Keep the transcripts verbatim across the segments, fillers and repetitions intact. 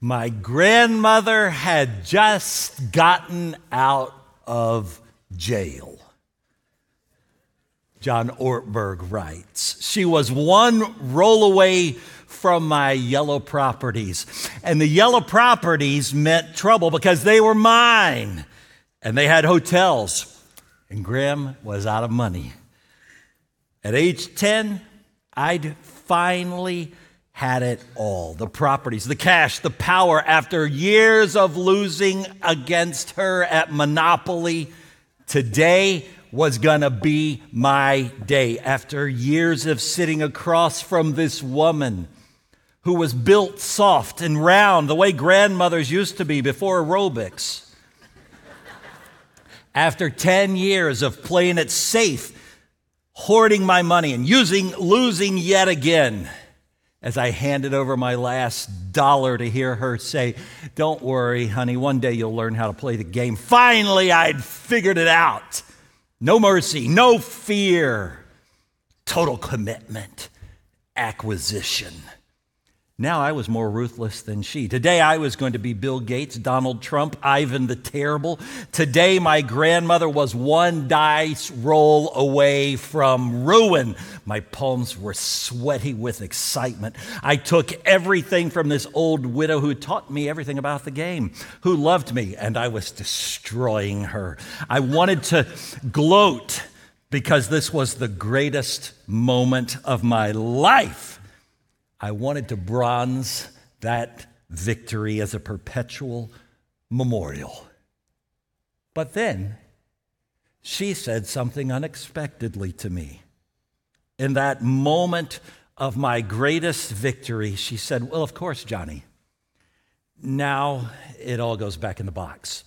My grandmother had just gotten out of jail. John Ortberg writes, she was one roll away from my yellow properties. And the yellow properties meant trouble because they were mine. And they had hotels. And Graham was out of money. At age ten, I'd finally had it all. The properties, the cash, the power. After years of losing against her at Monopoly, today was gonna be my day. After years of sitting across from this woman who was built soft and round the way grandmothers used to be before aerobics. After ten years of playing it safe, hoarding my money and using, losing yet again, as I handed over my last dollar to hear her say, don't worry, honey, one day you'll learn how to play the game. Finally, I'd figured it out. No mercy, no fear, total commitment, acquisition. Now I was more ruthless than she. Today I was going to be Bill Gates, Donald Trump, Ivan the Terrible. Today my grandmother was one dice roll away from ruin. My palms were sweaty with excitement. I took everything from this old widow who taught me everything about the game, who loved me, and I was destroying her. I wanted to gloat because this was the greatest moment of my life. I wanted to bronze that victory as a perpetual memorial. But then she said something unexpectedly to me. In that moment of my greatest victory, she said, well, of course, Johnny, now it all goes back in the box.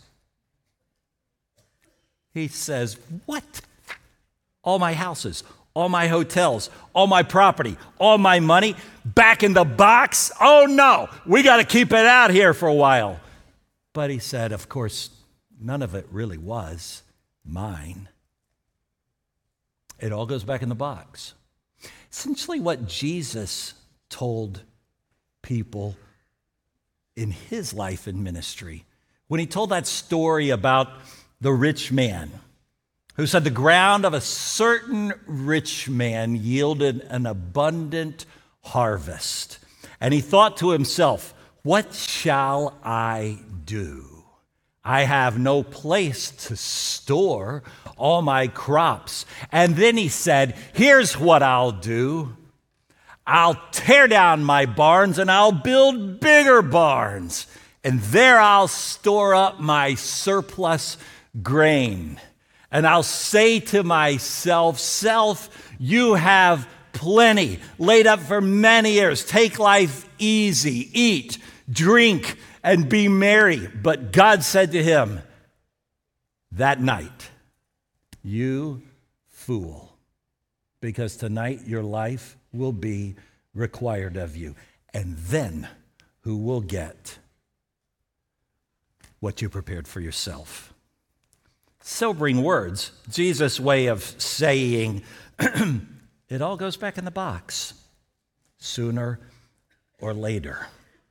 He says, what? All my houses, all my hotels, all my property, all my money, back in the box? Oh no, we got to keep it out here for a while. But he said, of course, none of it really was mine. It all goes back in the box. Essentially what Jesus told people in his life and ministry, when he told that story about the rich man, who said the ground of a certain rich man yielded an abundant harvest. And he thought to himself, what shall I do? I have no place to store all my crops. And then he said, here's what I'll do. I'll tear down my barns and I'll build bigger barns. And there I'll store up my surplus grain. And I'll say to myself, self, you have plenty laid up for many years. Take life easy, eat, drink, and be merry. But God said to him that night, you fool, because tonight your life will be required of you. And then who will get what you prepared for yourself? Sobering words, Jesus' way of saying, it all goes back in the box, sooner or later.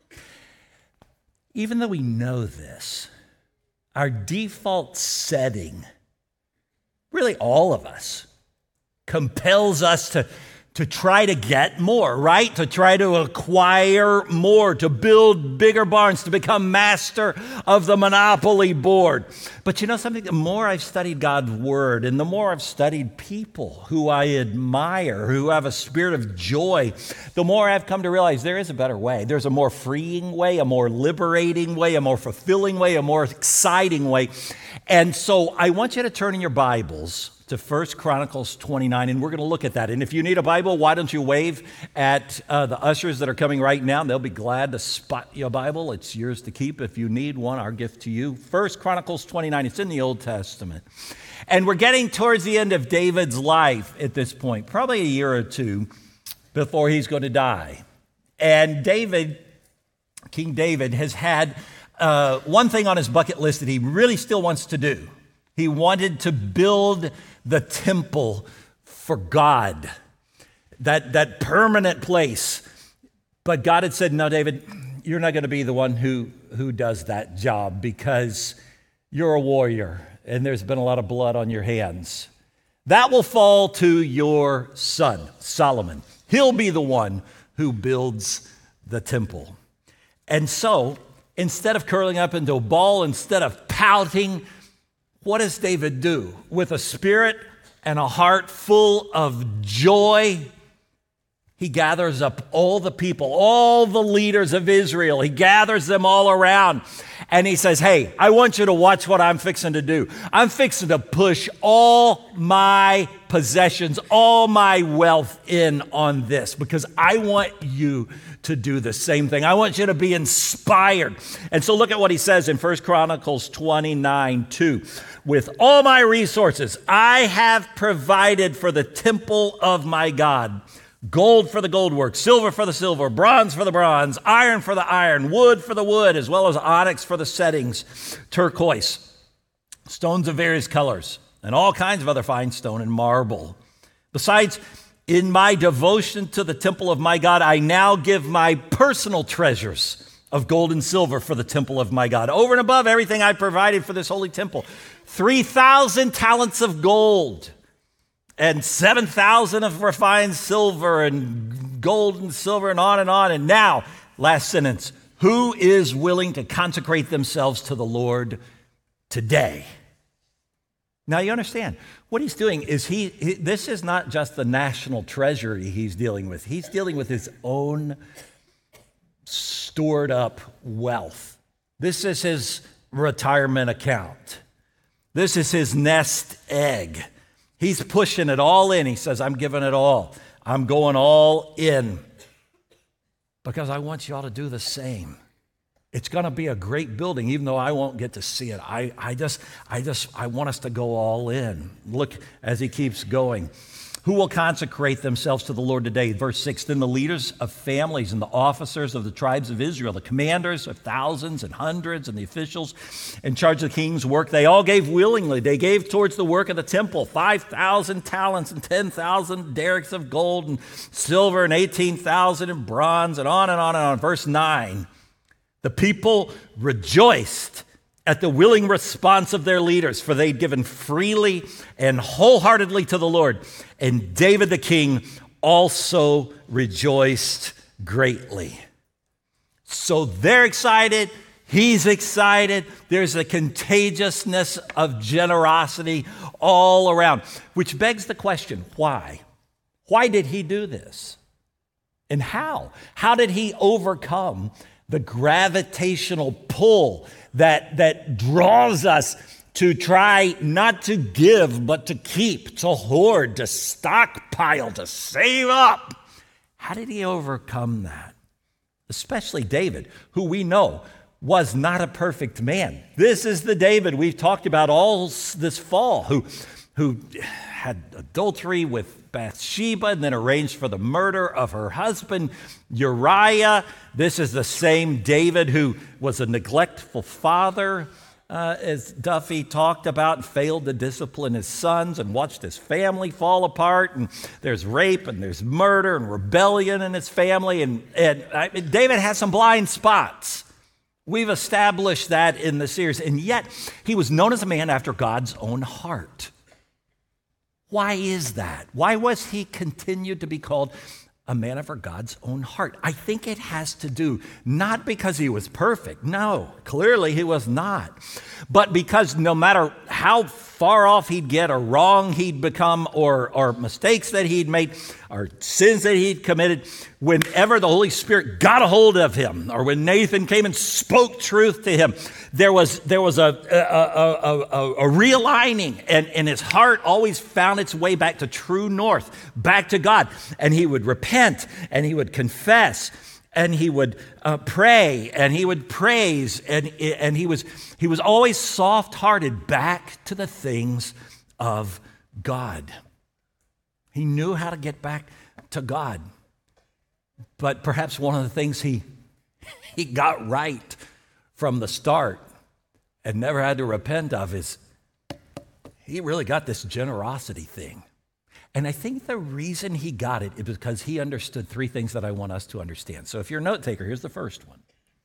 Even though we know this, our default setting, really all of us, compels us to, to try to get more, right? To try to acquire more, to build bigger barns, to become master of the Monopoly board. But you know something? The more I've studied God's word and the more I've studied people who I admire, who have a spirit of joy, the more I've come to realize there is a better way. There's a more freeing way, a more liberating way, a more fulfilling way, a more exciting way. And so I want you to turn in your Bibles to First Chronicles twenty-nine, and we're going to look at that. And if you need a Bible, why don't you wave at uh, the ushers that are coming right now? They'll be glad to spot you a Bible. It's yours to keep. If you need one, our gift to you. First Chronicles twenty-nine, it's in the Old Testament. And we're getting towards the end of David's life at this point, probably a year or two before he's going to die. And David, King David, has had uh, one thing on his bucket list that he really still wants to do. He wanted to build the temple for God, that, that permanent place. But God had said, no, David, you're not going to be the one who, who does that job because you're a warrior and there's been a lot of blood on your hands. That will fall to your son, Solomon. He'll be the one who builds the temple. And so, instead of curling up into a ball, instead of pouting, what does David do? With a spirit and a heart full of joy, he gathers up all the people, all the leaders of Israel. He gathers them all around and he says, hey, I want you to watch what I'm fixing to do. I'm fixing to push all my possessions, all my wealth in on this because I want you to do the same thing. I want you to be inspired. And so look at what he says in First Chronicles twenty-nine two. With all my resources, I have provided for the temple of my God. Gold for the gold work, silver for the silver, bronze for the bronze, iron for the iron, wood for the wood, as well as onyx for the settings, turquoise, stones of various colors, and all kinds of other fine stone and marble. Besides, in my devotion to the temple of my God, I now give my personal treasures of gold and silver for the temple of my God, over and above everything I provided for this holy temple. three thousand talents of gold, and seven thousand of refined silver and gold and silver and on and on. And now, last sentence, who is willing to consecrate themselves to the Lord today? Now you understand, what he's doing is he, he this is not just the national treasury he's dealing with. He's dealing with his own stored up wealth. This is his retirement account. This is his nest egg. He's pushing it all in. He says, I'm giving it all. I'm going all in because I want you all to do the same. It's going to be a great building, even though I won't get to see it. I, I just, I just, I want us to go all in. Look as he keeps going. Who will consecrate themselves to the Lord today? Verse six, then the leaders of families and the officers of the tribes of Israel, the commanders of thousands and hundreds and the officials in charge of the king's work, they all gave willingly. They gave towards the work of the temple five thousand talents and ten thousand derricks of gold and silver and eighteen thousand in bronze and on and on and on. Verse nine, the people rejoiced at the willing response of their leaders, for they'd given freely and wholeheartedly to the Lord. And David the king also rejoiced greatly. So they're excited, he's excited. There's a contagiousness of generosity all around, which begs the question, why? Why did he do this? And how? How did he overcome the gravitational pull that, that draws us to try not to give, but to keep, to hoard, to stockpile, to save up? How did he overcome that? Especially David, who we know was not a perfect man. This is the David we've talked about all this fall, who, who had adultery with Bathsheba and then arranged for the murder of her husband, Uriah. This is the same David who was a neglectful father, uh, as Duffy talked about, and failed to discipline his sons and watched his family fall apart. And there's rape and there's murder and rebellion in his family. And, and I, David has some blind spots. We've established that in the series. And yet, he was known as a man after God's own heart. Why is that? Why was he continued to be called a man after God's own heart? I think it has to do not because he was perfect. No, clearly he was not. But because no matter how far off he'd get or wrong he'd become or, or mistakes that he'd made or sins that he'd committed, whenever the Holy Spirit got a hold of him or when Nathan came and spoke truth to him, there was, there was a, a, a, a, a realigning, and, and his heart always found its way back to true north, back to God. And he would repent and he would confess and he would uh, pray and he would praise, and, and he was, he was always soft-hearted back to the things of God. He knew how to get back to God. But perhaps one of the things he, he got right from the start and never had to repent of is he really got this generosity thing. And I think the reason he got it is because he understood three things that I want us to understand. So if you're a note taker, here's the first one.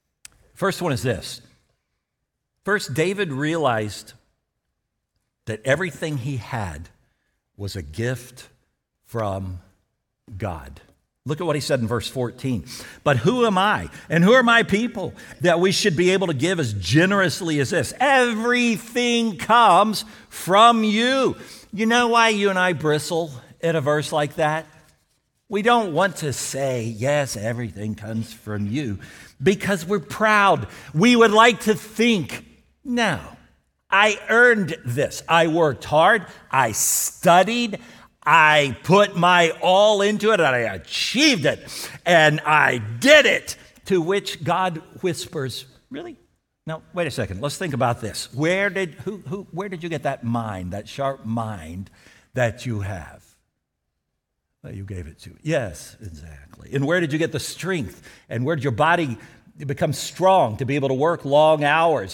First one is this. First, David realized that everything he had was a gift from God. Look at what he said in verse fourteen. But who am I and who are my people that we should be able to give as generously as this? Everything comes from you. You know why you and I bristle at a verse like that? We don't want to say, yes, everything comes from you, because we're proud. We would like to think, no, I earned this. I worked hard. I studied. I put my all into it, and I achieved it, and I did it. To which God whispers, really? Now, wait a second. Let's think about this. Where did who who where did you get that mind, that sharp mind that you have? Well, you gave it to me. Yes, exactly. And where did you get the strength? And where did your body become strong to be able to work long hours?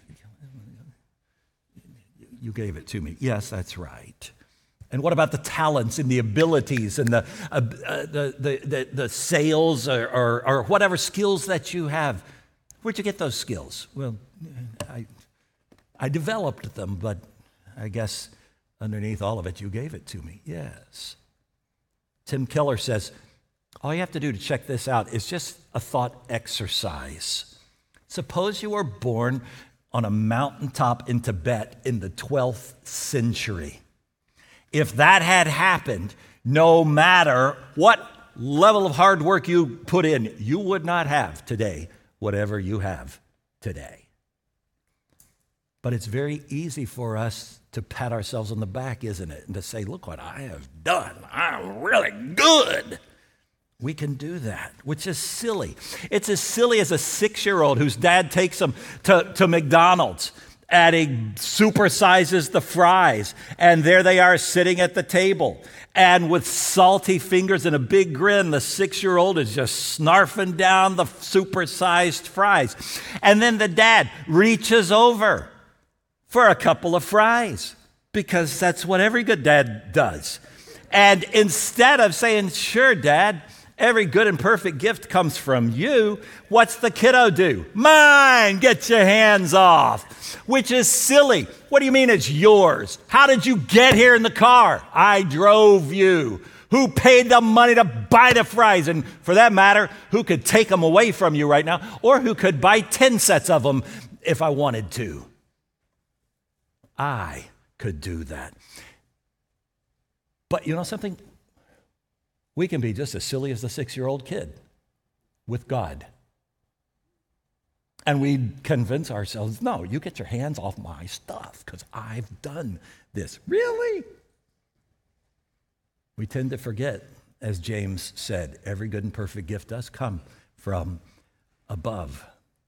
You gave it to me. Yes, that's right. And what about the talents and the abilities and the uh, uh, the, the, the the sales or, or or whatever skills that you have? Where'd you get those skills? Well, I I developed them, but I guess underneath all of it, you gave it to me. Yes. Tim Keller says, all you have to do to check this out is just a thought exercise. Suppose you were born on a mountaintop in Tibet in the twelfth century. If that had happened, no matter what level of hard work you put in, you would not have today whatever you have today. But it's very easy for us to pat ourselves on the back, isn't it? And to say, look what I have done. I'm really good. We can do that, which is silly. It's as silly as a six-year-old whose dad takes them to, to McDonald's and he supersizes the fries. And there they are sitting at the table. And with salty fingers and a big grin, the six-year-old is just snarfing down the supersized fries. And then the dad reaches over for a couple of fries, because that's what every good dad does. And instead of saying, sure, Dad, every good and perfect gift comes from you, what's the kiddo do? Mine, get your hands off, which is silly. What do you mean it's yours? How did you get here in the car? I drove you. Who paid the money to buy the fries? And for that matter, who could take them away from you right now? Or who could buy ten sets of them if I wanted to? I could do that. But you know something? We can be just as silly as the six-year-old kid with God. And we convince ourselves, no, you get your hands off my stuff because I've done this. Really? We tend to forget, as James said, every good and perfect gift does come from above.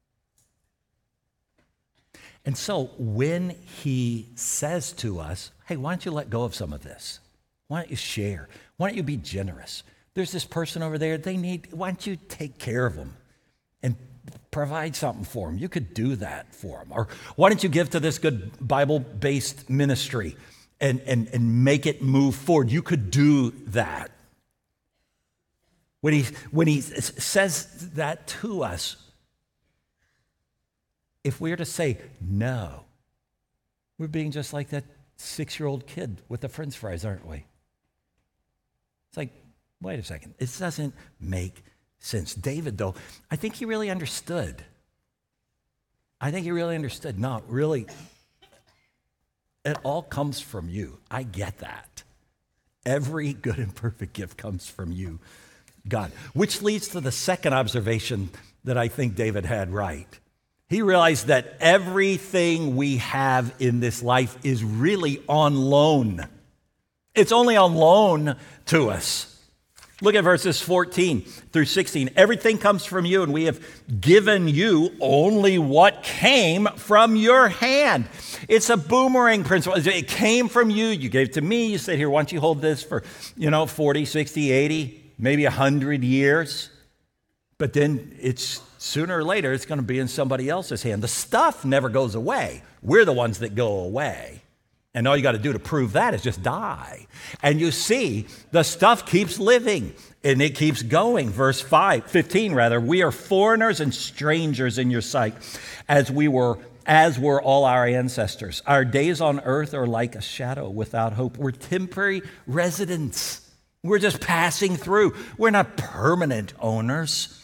And so when he says to us, hey, why don't you let go of some of this? Why don't you share? Why don't you be generous? There's this person over there, they need, why don't you take care of them and provide something for them? You could do that for them. Or why don't you give to this good Bible-based ministry and, and, and make it move forward? You could do that. When he, when he says that to us, if we were to say no, we're being just like that six-year-old kid with the French fries, aren't we? It's like, wait a second, this doesn't make sense. David, though, I think he really understood. I think he really understood. No, really, it all comes from you. I get that. Every good and perfect gift comes from you, God. Which leads to the second observation that I think David had right. He realized that everything we have in this life is really on loan. It's only on loan to us. Look at verses fourteen through sixteen. Everything comes from you, and we have given you only what came from your hand. It's a boomerang principle. It came from you. You gave it to me. You said, here, why don't you hold this for, you know, forty, sixty, eighty, maybe one hundred years. But then it's sooner or later, it's going to be in somebody else's hand. The stuff never goes away. We're the ones that go away. And all you got to do to prove that is just die. And you see, the stuff keeps living and it keeps going. Verse five, fifteen rather, we are foreigners and strangers in your sight, as we were, as were all our ancestors. Our days on earth are like a shadow without hope. We're temporary residents. We're just passing through. We're not permanent owners.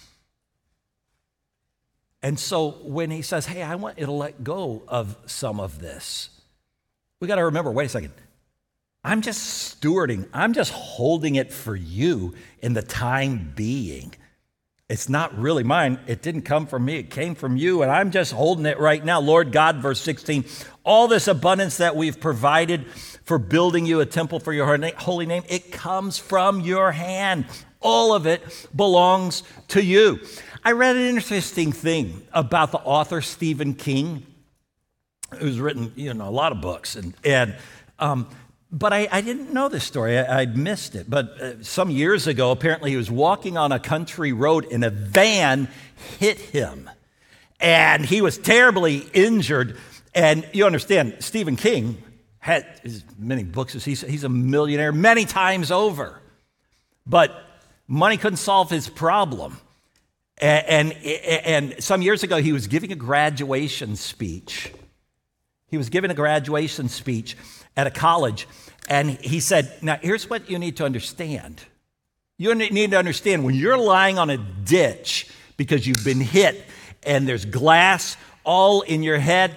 And so when he says, hey, I want you to let go of some of this, we got to remember, wait a second. I'm just stewarding. I'm just holding it for you in the time being. It's not really mine. It didn't come from me. It came from you, and I'm just holding it right now. Lord God, verse sixteen, all this abundance that we've provided for building you a temple for your holy name, it comes from your hand. All of it belongs to you. I read an interesting thing about the author Stephen King, who's written, you know, a lot of books, and and um, but I, I didn't know this story. I, I'd missed it. But uh, some years ago, apparently, he was walking on a country road, and a van hit him, and he was terribly injured. And you understand, Stephen King had as many books as he's he's a millionaire many times over, but money couldn't solve his problem. And, and and some years ago, he was giving a graduation speech. He was giving a graduation speech at a college, and he said, now, here's what you need to understand. You need to understand when you're lying on a ditch because you've been hit and there's glass all in your head,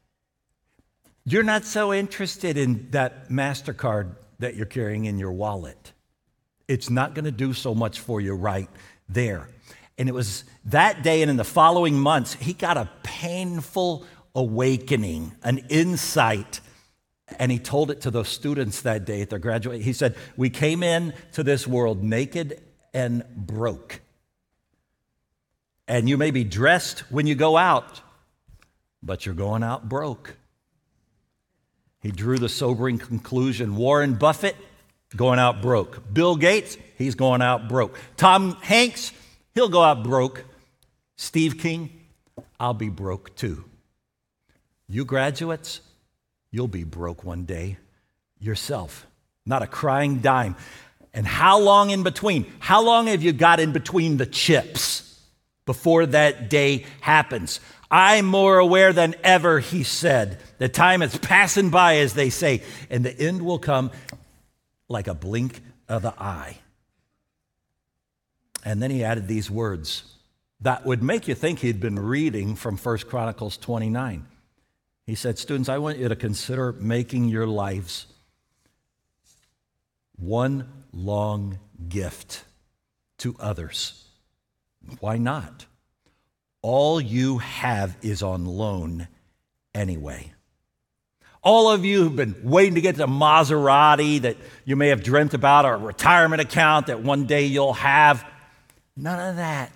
you're not so interested in that MasterCard that you're carrying in your wallet. It's not going to do so much for you right there. And it was that day and in the following months, he got a painful awakening, an insight, and he told it to those students that day at their graduation. He said, we came in to this world naked and broke. And you may be dressed when you go out, but you're going out broke. He drew the sobering conclusion. Warren Buffett, going out broke. Bill Gates, he's going out broke. Tom Hanks, he'll go out broke. Steve King, I'll be broke too. You graduates, you'll be broke one day yourself. Not a crying dime. And how long in between? How long have you got in between the chips before that day happens? I'm more aware than ever, he said. The time is passing by, as they say, and the end will come like a blink of the eye. And then he added these words that would make you think he'd been reading from First Chronicles twenty-nine. He said, students, I want you to consider making your lives one long gift to others. Why not? All you have is on loan anyway. All of you who've been waiting to get to Maserati that you may have dreamt about, or a retirement account that one day you'll have, none of that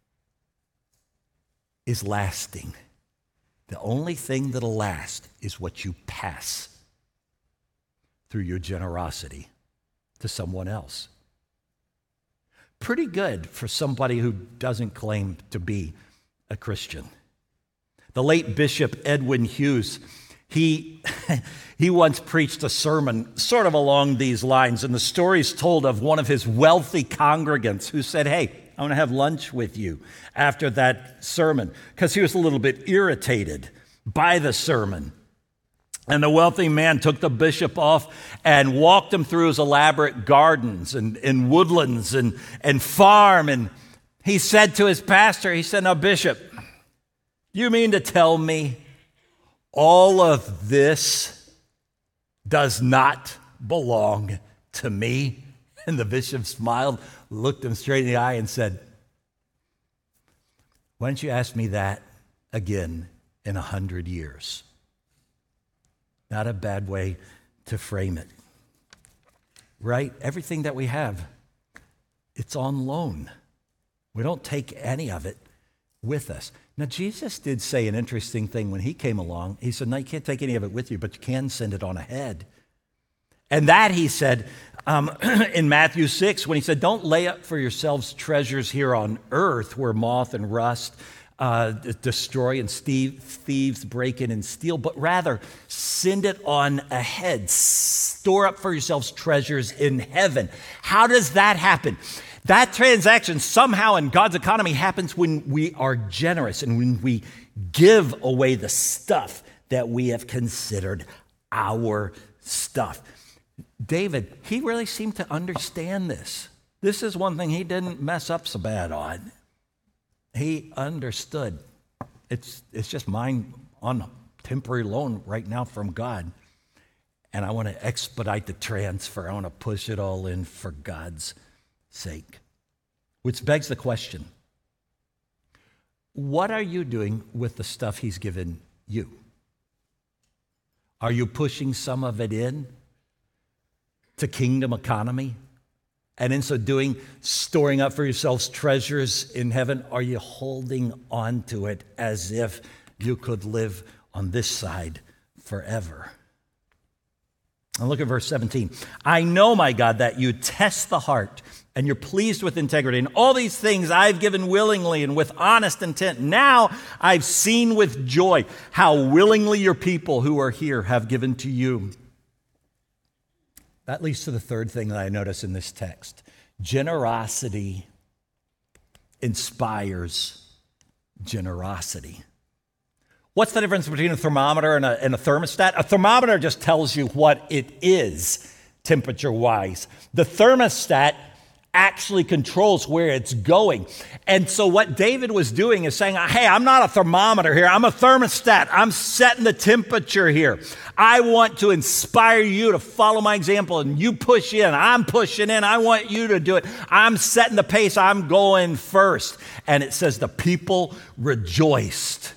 is lasting. The only thing that'll last is what you pass through your generosity to someone else. Pretty good for somebody who doesn't claim to be a Christian. The late Bishop Edwin Hughes, he, he once preached a sermon sort of along these lines, and the story's told of one of his wealthy congregants who said, hey, I want to have lunch with you after that sermon, because he was a little bit irritated by the sermon. And the wealthy man took the bishop off and walked him through his elaborate gardens and, and woodlands and, and farm. And he said to his pastor, he said, now, Bishop, you mean to tell me all of this does not belong to me? And the bishop smiled, looked him straight in the eye and said, why don't you ask me that again in a hundred years? Not a bad way to frame it, right? Everything that we have, it's on loan. We don't take any of it with us. Now, Jesus did say an interesting thing when he came along. He said, no, you can't take any of it with you, but you can send it on ahead. And that, he said, um, in Matthew six, when he said, don't lay up for yourselves treasures here on earth where moth and rust uh, destroy and Steve, thieves break in and steal, but rather send it on ahead. Store up for yourselves treasures in heaven. How does that happen? That transaction somehow in God's economy happens when we are generous and when we give away the stuff that we have considered our stuff. David, he really seemed to understand this. This is one thing he didn't mess up so bad on. He understood. It's, it's just mine on a temporary loan right now from God. And I want to expedite the transfer. I want to push it all in for God's sake. Which begs the question, what are you doing with the stuff he's given you? Are you pushing some of it in to kingdom economy? And in so doing, storing up for yourselves treasures in heaven? Are you holding on to it as if you could live on this side forever? And look at verse seventeen. I know, my God, that you test the heart and you're pleased with integrity. And all these things I've given willingly and with honest intent. Now I've seen with joy how willingly your people who are here have given to you. That leads to the third thing that I notice in this text. Generosity inspires generosity. What's the difference between a thermometer and a, and a thermostat? A thermometer just tells you what it is temperature-wise. The thermostat actually controls where it's going. And so what David was doing is saying, hey, I'm not a thermometer here. I'm a thermostat. I'm setting the temperature here. I want to inspire you to follow my example, and you push in. I'm pushing in. I want you to do it. I'm setting the pace. I'm going first. And it says the people rejoiced.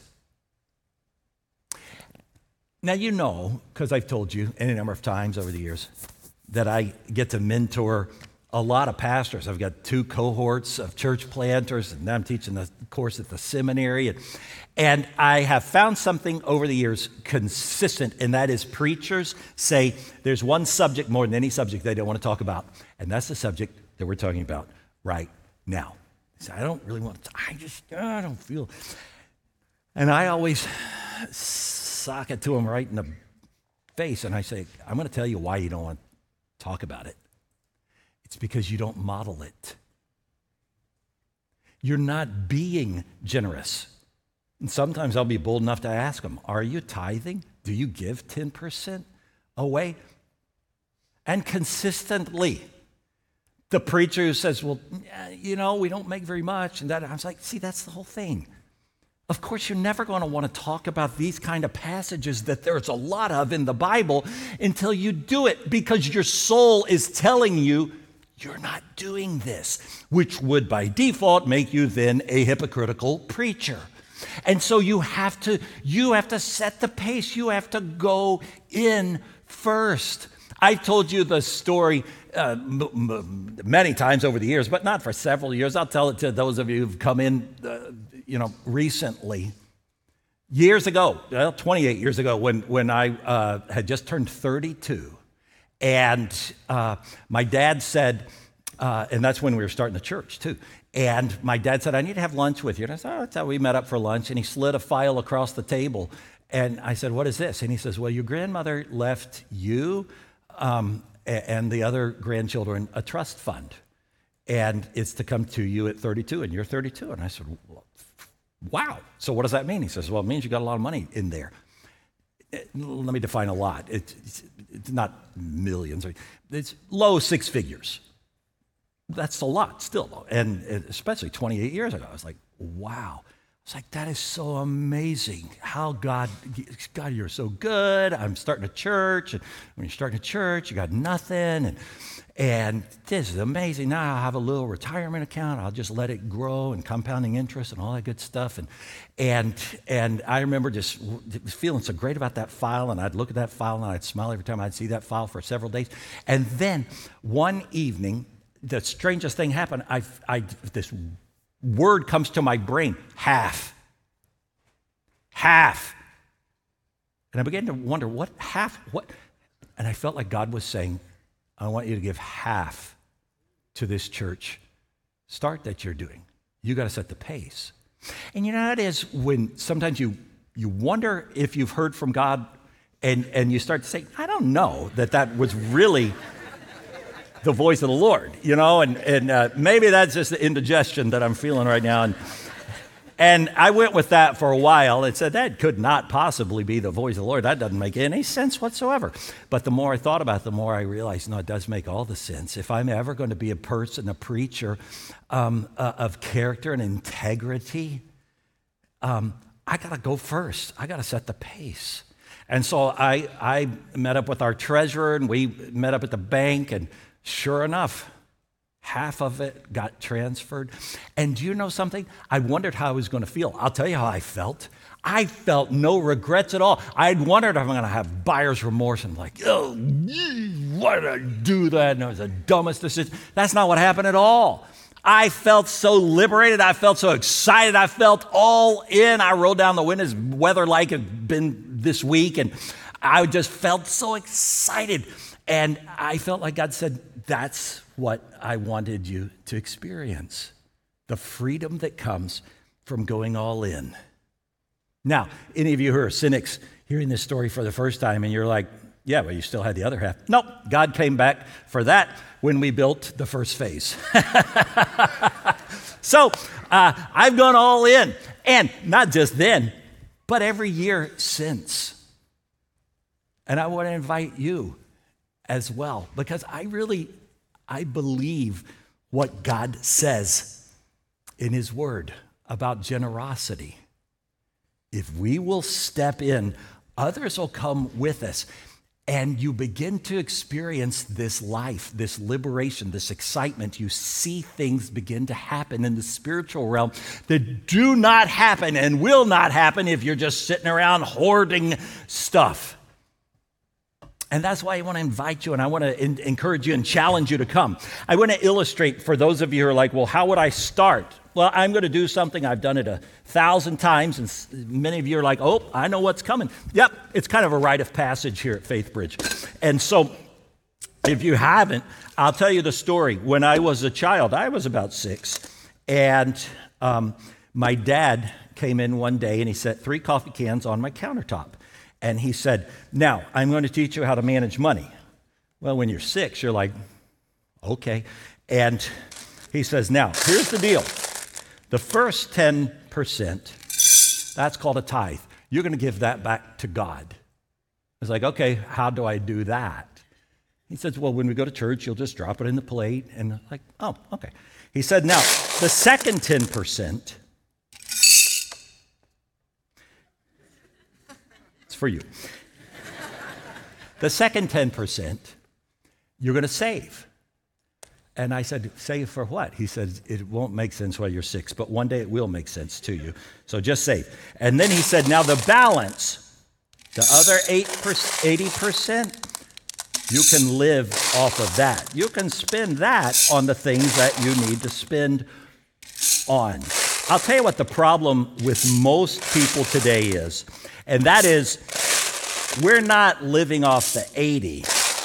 Now, you know, because I've told you any number of times over the years, that I get to mentor a lot of pastors. I've got two cohorts of church planters, and I'm teaching the course at the seminary. And, and I have found something over the years consistent, and that is preachers say there's one subject more than any subject they don't want to talk about, and that's the subject that we're talking about right now. They say, I don't really want to, I just, I don't feel. And I always sock it to them right in the face, and I say, I'm going to tell you why you don't want to talk about it. It's because you don't model it. You're not being generous. And sometimes I'll be bold enough to ask them, are you tithing? Do you give ten percent away? And consistently, the preacher who says, well, you know, we don't make very much. And that, I was like, see, that's the whole thing. Of course, you're never going to want to talk about these kind of passages that there's a lot of in the Bible until you do it, because your soul is telling you you're not doing this, which would by default make you then a hypocritical preacher. And so you have to, you have to set the pace. You have to go in first. I've told you the story uh, m- m- many times over the years, but not for several years. I'll tell it to those of you who've come in, uh, you know, recently. Years ago, well, twenty-eight years ago, when, when I uh, had just turned thirty-two, and uh, my dad said, uh, and that's when we were starting the church too, and my dad said, I need to have lunch with you. And I said, oh, that's how we met up for lunch. And he slid a file across the table. And I said, what is this? And he says, well, your grandmother left you um, and the other grandchildren a trust fund. And it's to come to you at thirty-two, and you're thirty-two. And I said, wow. So what does that mean? He says, well, it means you got a lot of money in there. Let me define a lot. It's, it's not millions. It's low six figures. That's a lot still, and especially twenty-eight years ago. I was like, wow. It's like, that is so amazing how God, God, you're so good. I'm starting a church, and when you're starting a church, you got nothing, and and this is amazing. Now I have a little retirement account. I'll just let it grow and compounding interest and all that good stuff. And and and I remember just feeling so great about that file, and I'd look at that file and I'd smile every time I'd see that file for several days. And then one evening, the strangest thing happened. I, I this word comes to my brain: half, half. And I began to wonder, what half? What? And I felt like God was saying, I want you to give half to this church start that you're doing. You got to set the pace. And you know how it is when sometimes you, you wonder if you've heard from God and, and you start to say, I don't know that that was really the voice of the Lord, you know, and, and uh, maybe that's just the indigestion that I'm feeling right now. And, and I went with that for a while and said, that could not possibly be the voice of the Lord. That doesn't make any sense whatsoever. But the more I thought about it, the more I realized, no, it does make all the sense. If I'm ever going to be a person, a preacher um, uh, of character and integrity, um, I got to go first. I got to set the pace. And so I, I met up with our treasurer, and we met up at the bank, and sure enough, half of it got transferred. And do you know something? I wondered how I was going to feel. I'll tell you how I felt. I felt no regrets at all. I had wondered if I'm going to have buyer's remorse and like, oh, why did I do that? And it was the dumbest decision. That's not what happened at all. I felt so liberated. I felt so excited. I felt all in. I rolled down the windows, weather like it had been this week, and I just felt so excited. And I felt like God said, that's what I wanted you to experience, the freedom that comes from going all in. Now, any of you who are cynics hearing this story for the first time and you're like, yeah, well, you still had the other half. Nope, God came back for that when we built the first phase. So uh, I've gone all in, and not just then, but every year since. And I want to invite you as well, because I really, I believe what God says in His Word about generosity. If we will step in, others will come with us. And you begin to experience this life, this liberation, this excitement. You see things begin to happen in the spiritual realm that do not happen and will not happen if you're just sitting around hoarding stuff. And that's why I want to invite you, and I want to in- encourage you and challenge you to come. I want to illustrate for those of you who are like, well, how would I start? Well, I'm going to do something. I've done it a thousand times, and many of you are like, oh, I know what's coming. Yep, it's kind of a rite of passage here at FaithBridge. And so if you haven't, I'll tell you the story. When I was a child, I was about six, and um, my dad came in one day, and he set three coffee cans on my countertop. And he said, now, I'm going to teach you how to manage money. Well, when you're six, you're like, okay. And he says, now, here's the deal. The first ten percent, that's called a tithe. You're going to give that back to God. I was like, okay, how do I do that? He says, well, when we go to church, you'll just drop it in the plate. And I'm like, oh, okay. He said, now, the second ten percent, for you. The second ten percent, you're going to save. And I said, save for what? He said, it won't make sense while you're six, but one day it will make sense to you. So just save. And then he said, now the balance, the other eighty percent, you can live off of that. You can spend that on the things that you need to spend on. I'll tell you what the problem with most people today is, and that is we're not living off the eighty.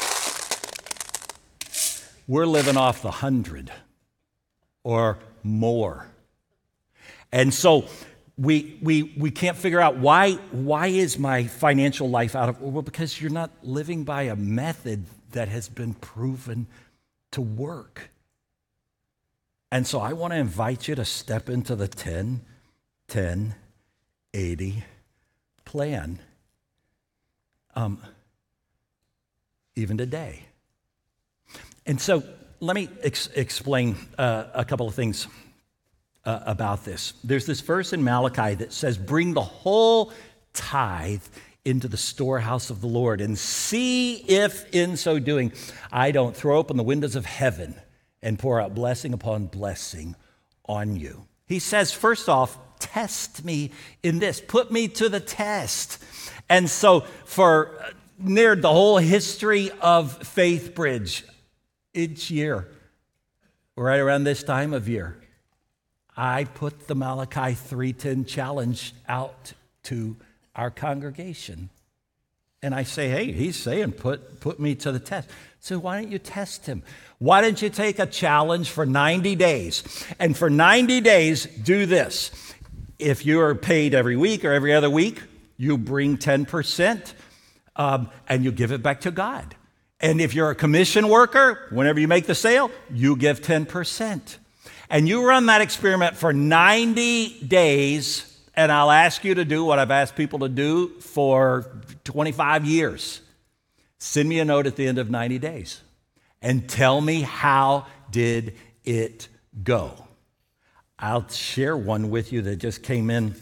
We're living off the one hundred or more. And so we we we can't figure out why why is my financial life out of well, because you're not living by a method that has been proven to work. And so I want to invite you to step into the ten, ten, eighty plan, um, even today. And so let me ex- explain uh, a couple of things uh, about this. There's this verse in Malachi that says, bring the whole tithe into the storehouse of the Lord and see if in so doing I don't throw open the windows of heaven and pour out blessing upon blessing on you. He says, first off, test me in this. Put me to the test. And so for near the whole history of FaithBridge, each year, right around this time of year, I put the Malachi three ten challenge out to our congregation. And I say, hey, he's saying, put, put me to the test. So why don't you test him? Why don't you take a challenge for ninety days? And for ninety days, do this. if you're paid every week or every other week, you bring ten percent um, and you give it back to God. And if you're a commission worker, whenever you make the sale, you give ten percent. And you run that experiment for ninety days, and I'll ask you to do what I've asked people to do for twenty-five years. Send me a note at the end of ninety days and tell me, how did it go? I'll share one with you that just came in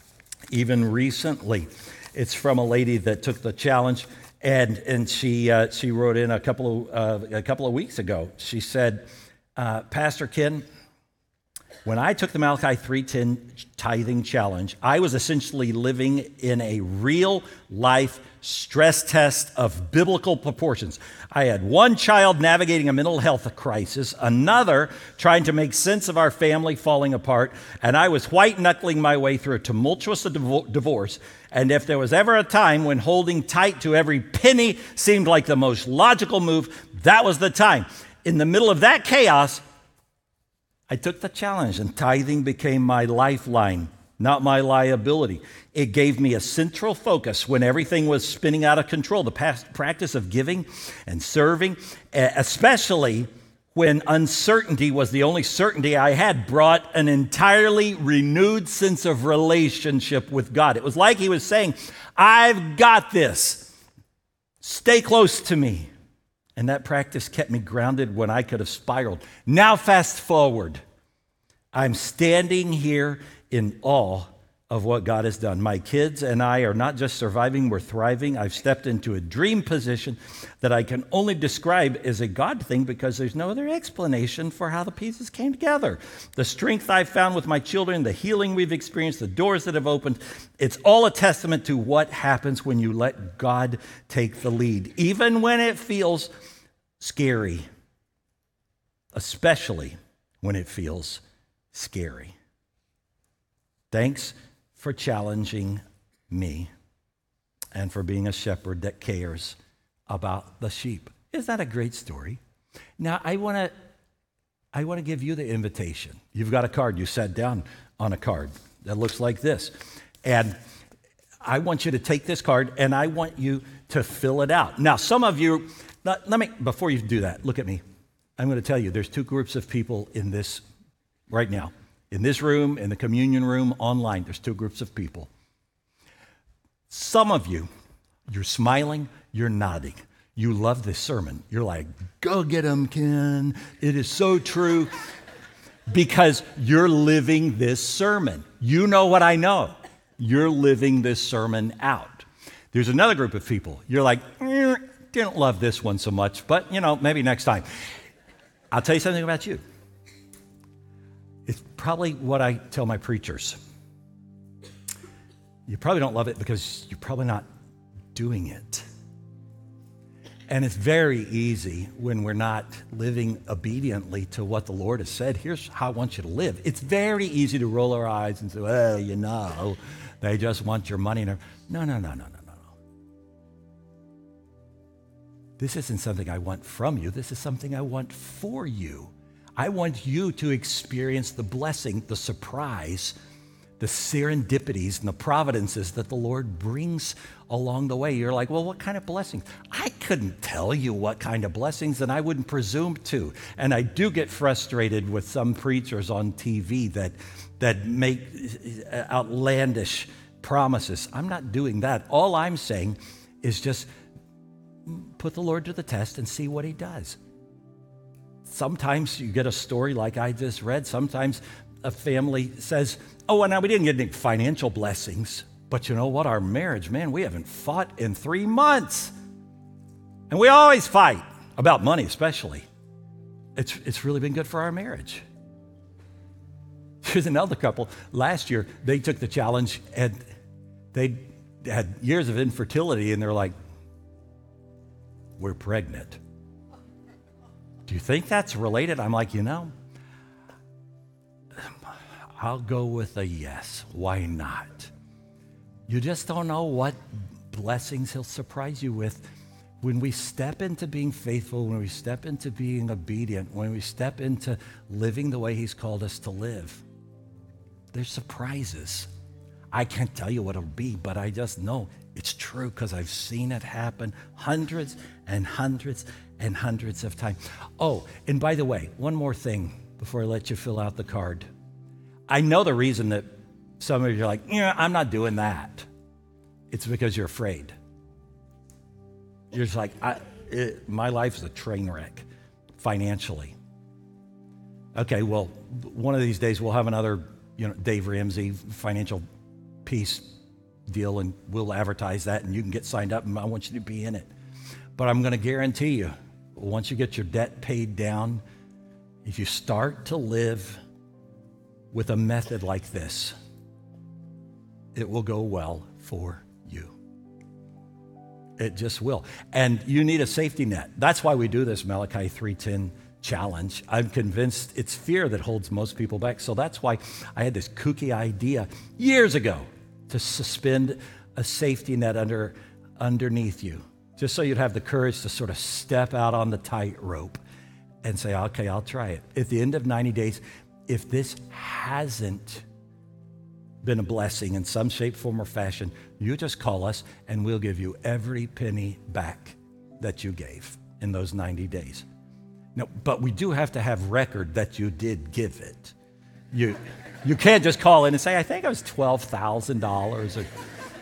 even recently. It's from a lady that took the challenge, and and she uh, she wrote in a couple of uh, a couple of weeks ago. She said, uh, Pastor Ken, when I took the Malachi three ten tithing challenge, I was essentially living in a real life stress test of biblical proportions. I had one child navigating a mental health crisis, another trying to make sense of our family falling apart, and I was white-knuckling my way through a tumultuous divorce. And if there was ever a time when holding tight to every penny seemed like the most logical move, that was the time. In the middle of that chaos, I took the challenge, and tithing became my lifeline, not my liability. It gave me a central focus when everything was spinning out of control. The past practice of giving and serving, especially when uncertainty was the only certainty I had, brought an entirely renewed sense of relationship with God. It was like he was saying, I've got this. Stay close to me. And that practice kept me grounded when I could have spiraled. Now fast forward. I'm standing here in awe of what God has done. My kids and I are not just surviving, we're thriving. I've stepped into a dream position that I can only describe as a God thing because there's no other explanation for how the pieces came together. The strength I've found with my children, the healing we've experienced, the doors that have opened, it's all a testament to what happens when you let God take the lead, even when it feels scary, especially when it feels scary. Thanks for challenging me and for being a shepherd that cares about the sheep. Isn't that a great story? Now, I want to I want to give you the invitation. You've got a card. You sat down on a card that looks like this. And I want you to take this card, and I want you to fill it out. Now, some of you, let, let me, before you do that, look at me. I'm going to tell you, there's two groups of people in this right now. In this room, in the communion room, online, there's two groups of people. Some of you, you're smiling, you're nodding. You love this sermon. You're like, go get him, Ken. It is so true. Because you're living this sermon. You know what I know. You're living this sermon out. There's another group of people. You're like, eh, didn't love this one so much, but, you know, maybe next time. I'll tell you something about you. It's probably what I tell my preachers. You probably don't love it because you're probably not doing it. And it's very easy when we're not living obediently to what the Lord has said. Here's how I want you to live. It's very easy to roll our eyes and say, well, you know, they just want your money. No, no, no, no, no, no, no. This isn't something I want from you. This is something I want for you. I want you to experience the blessing, the surprise, the serendipities and the providences that the Lord brings along the way. You're like, well, what kind of blessings? I couldn't tell you what kind of blessings, and I wouldn't presume to. And I do get frustrated with some preachers on T V that, that make outlandish promises. I'm not doing that. All I'm saying is just put the Lord to the test and see what he does. Sometimes you get a story like I just read. Sometimes a family says, oh, well, now we didn't get any financial blessings, but you know what? Our marriage, man, we haven't fought in three months. And we always fight about money, especially. It's, it's really been good for our marriage. Here's another couple. Last year, they took the challenge, and they had years of infertility, and they're like, we're pregnant. Do you think that's related? I'm like, you know, I'll go with a yes. Why not? You just don't know what blessings he'll surprise you with when we step into being faithful, when we step into being obedient, when we step into living the way he's called us to live. there's surprises. I can't tell you what it'll be, but I just know it's true because I've seen it happen hundreds and hundreds and hundreds of times. Oh, and by the way, one more thing before I let you fill out the card. I know the reason that some of you are like, yeah, I'm not doing that. It's because you're afraid. You're just like, I, it, my life is a train wreck financially. Okay, well, one of these days we'll have another, you know, Dave Ramsey financial peace deal, and we'll advertise that, and you can get signed up, and I want you to be in it. But I'm going to guarantee you, once you get your debt paid down, if you start to live with a method like this, it will go well for you. It just will. And you need a safety net. That's why we do this Malachi three ten challenge. I'm convinced it's fear that holds most people back. So that's why I had this kooky idea years ago to suspend a safety net under underneath you, just so you'd have the courage to sort of step out on the tightrope and say, okay, I'll try it. At the end of ninety days, if this hasn't been a blessing in some shape, form, or fashion, you just call us and we'll give you every penny back that you gave in those ninety days. No, but we do have to have record that you did give it. You, you can't just call in and say, I think it was twelve thousand dollars. Or,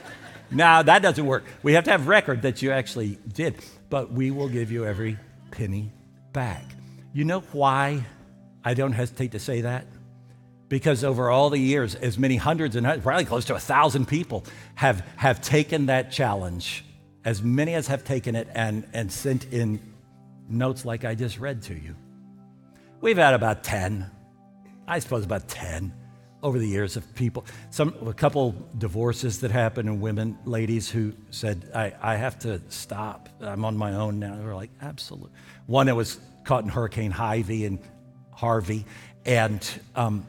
no, that doesn't work. We have to have record that you actually did, but we will give you every penny back. You know why I don't hesitate to say that? Because over all the years, as many hundreds and hundreds, probably close to a thousand people have, have taken that challenge, as many as have taken it and, and sent in notes like I just read to you. We've had about ten, I suppose about ten over the years of people. Some, a couple divorces that happened, and women, ladies who said, I, I have to stop. I'm on my own now. They were like, absolutely. One that was caught in Hurricane Harvey and Harvey, and um,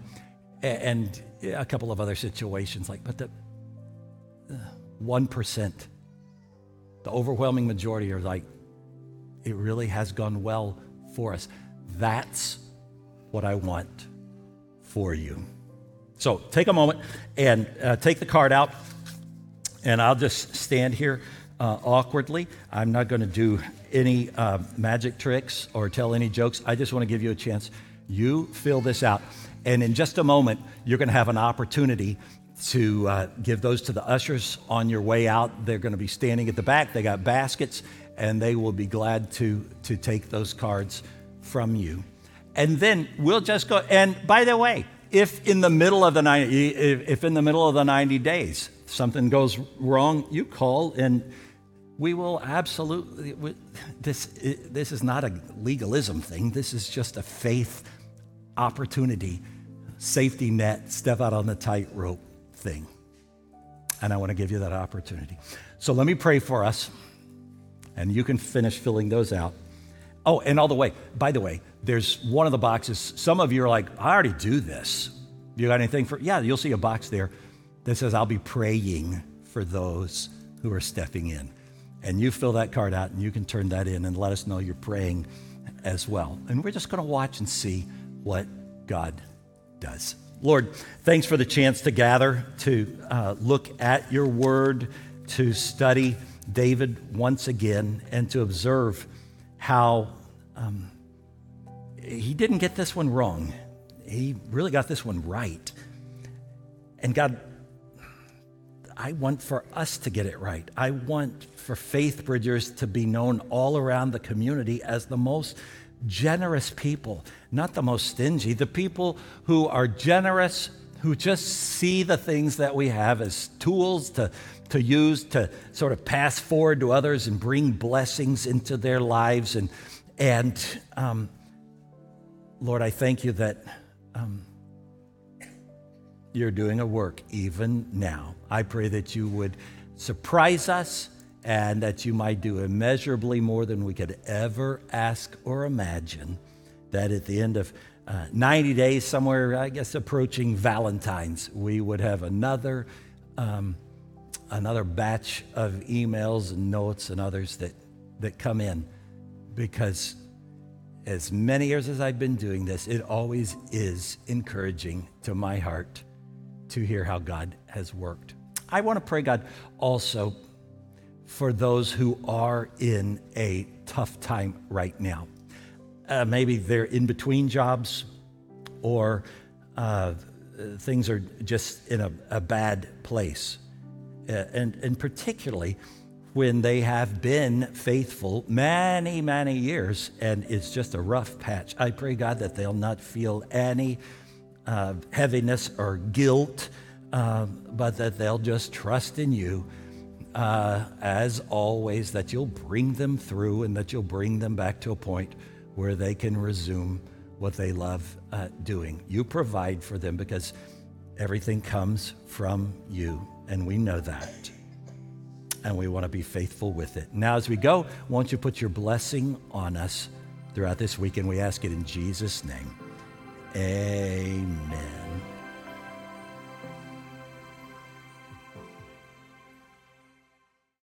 and a couple of other situations like, but the uh, one percent, the overwhelming majority are like, it really has gone well for us. That's what I want for you. So take a moment and uh, take the card out, and I'll just stand here uh, awkwardly. I'm not going to do any uh, magic tricks or tell any jokes. I just want to give you a chance. You fill this out, and in just a moment, you're going to have an opportunity to uh, give those to the ushers on your way out. They're going to be standing at the back. They got baskets, and they will be glad to, to take those cards from you. And then we'll just go, and by the way, if in the middle of the ninety, if in the middle of the ninety days something goes wrong, you call, and we will absolutely. This this is not a legalism thing. This is just a faith opportunity, safety net, step out on the tightrope thing. And I want to give you that opportunity. So let me pray for us, and you can finish filling those out. Oh, and all the way, by the way, there's one of the boxes. Some of you are like, I already do this. You got anything for? Yeah, you'll see a box there that says, I'll be praying for those who are stepping in. And you fill that card out, and you can turn that in and let us know you're praying as well. And we're just going to watch and see what God does. Lord, thanks for the chance to gather, to uh, look at your word, to study David once again, and to observe how um, he didn't get this one wrong. He really got this one right. And God, I want for us to get it right. I want for Faith Bridgers to be known all around the community as the most generous people, not the most stingy, the people who are generous, who just see the things that we have as tools to, to use to sort of pass forward to others and bring blessings into their lives. And, and um, Lord, I thank you that um, you're doing a work even now. I pray that you would surprise us and that you might do immeasurably more than we could ever ask or imagine, that at the end of uh, ninety days, somewhere, I guess, approaching Valentine's, we would have another um, another batch of emails and notes and others that, that come in, because as many years as I've been doing this, it always is encouraging to my heart to hear how God has worked. I want to pray, God, also for those who are in a tough time right now. Uh, maybe they're in between jobs, or uh, things are just in a, a bad place. Uh, and, and particularly when they have been faithful many, many years, and it's just a rough patch. I pray, God, that they'll not feel any uh, heaviness or guilt, uh, but that they'll just trust in you, uh, as always, that you'll bring them through and that you'll bring them back to a point where they can resume what they love uh, doing. You provide for them because everything comes from you, and we know that. And we want to be faithful with it. Now, as we go, won't you put your blessing on us throughout this week, and we ask it in Jesus' name. Amen.